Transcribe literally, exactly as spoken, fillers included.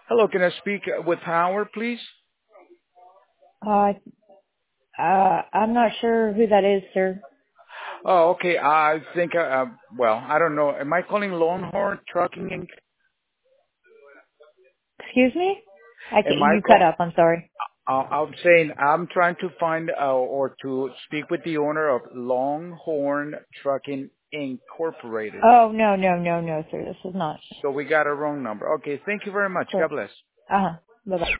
Hello, can I speak with Howard, please? Uh, uh, I'm not sure who that is, sir. Oh, okay. I think, uh, uh, well, I don't know. Am I calling Longhorn Trucking Inc? Excuse me? I Am can, I you cut call? up, I'm sorry. Uh, I'm saying I'm trying to find uh, or to speak with the owner of Longhorn Trucking Incorporated. Oh, no, no, no, no, sir. This is not So we got a wrong number. Okay, thank you very much. God correct. bless. Uh-huh. Bye-bye.